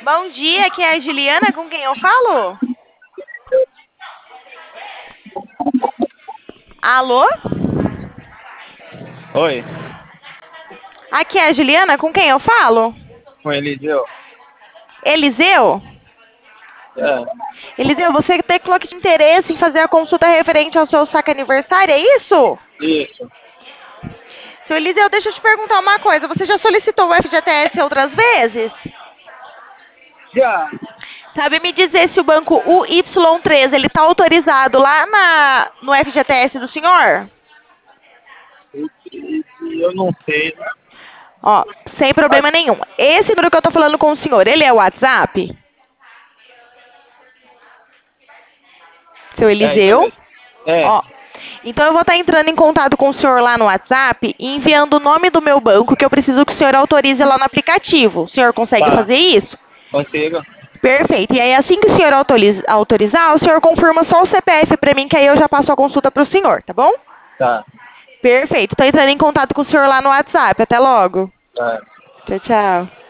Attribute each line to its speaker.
Speaker 1: Bom dia, aqui é a Juliana, com quem eu falo? Alô?
Speaker 2: Oi,
Speaker 1: Aqui é a Juliana, com quem eu falo?
Speaker 2: com Eliseu.
Speaker 1: Eliseu?
Speaker 2: É,
Speaker 1: Eliseu, você declarou que tinha interesse em fazer a consulta referente ao seu saque aniversário, é isso?
Speaker 2: isso.
Speaker 1: Seu Eliseu, deixa eu te perguntar uma coisa. Você já solicitou o FGTS outras vezes?
Speaker 2: Já,
Speaker 1: Sabe me dizer se o banco UY13 ele está autorizado lá no FGTS do senhor?
Speaker 2: eu não sei, né?
Speaker 1: Ó, sem problema nenhum. Esse número que eu tô falando com o senhor, ele é o WhatsApp? Seu
Speaker 2: É isso
Speaker 1: Eliseu?
Speaker 2: mesmo. É,
Speaker 1: Ó, então eu vou estar entrando em contato com o senhor lá no WhatsApp e enviando o nome do meu banco que eu preciso que o senhor autorize lá no aplicativo. O senhor consegue
Speaker 2: tá,
Speaker 1: fazer isso?
Speaker 2: consigo.
Speaker 1: Perfeito. E aí, assim que o senhor autorizar, o senhor confirma só o CPF para mim, que aí eu já passo a consulta para o senhor, tá bom?
Speaker 2: Tá,
Speaker 1: Perfeito. Estou entrando em contato com o senhor lá no WhatsApp. Até logo.
Speaker 2: tá.
Speaker 1: Tchau, tchau.